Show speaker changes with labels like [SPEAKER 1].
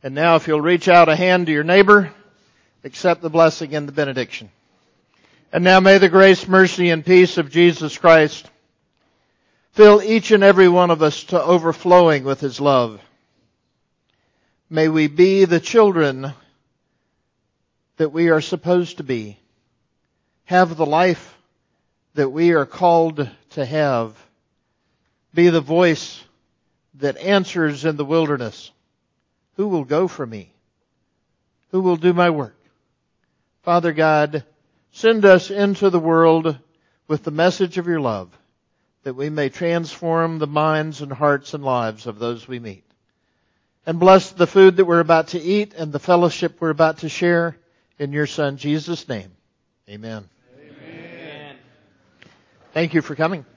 [SPEAKER 1] And now if you'll reach out a hand to your neighbor, accept the blessing and the benediction. And now may the grace, mercy, and peace of Jesus Christ fill each and every one of us to overflowing with His love. May we be the children that we are supposed to be. Have the life that we are called to have. Be the voice that answers in the wilderness. Who will go for me? Who will do my work? Father God, send us into the world with the message of your love, that we may transform the minds and hearts and lives of those we meet. And bless the food that we're about to eat and the fellowship we're about to share in your Son, Jesus' name. Amen.
[SPEAKER 2] Amen.
[SPEAKER 1] Thank you for coming.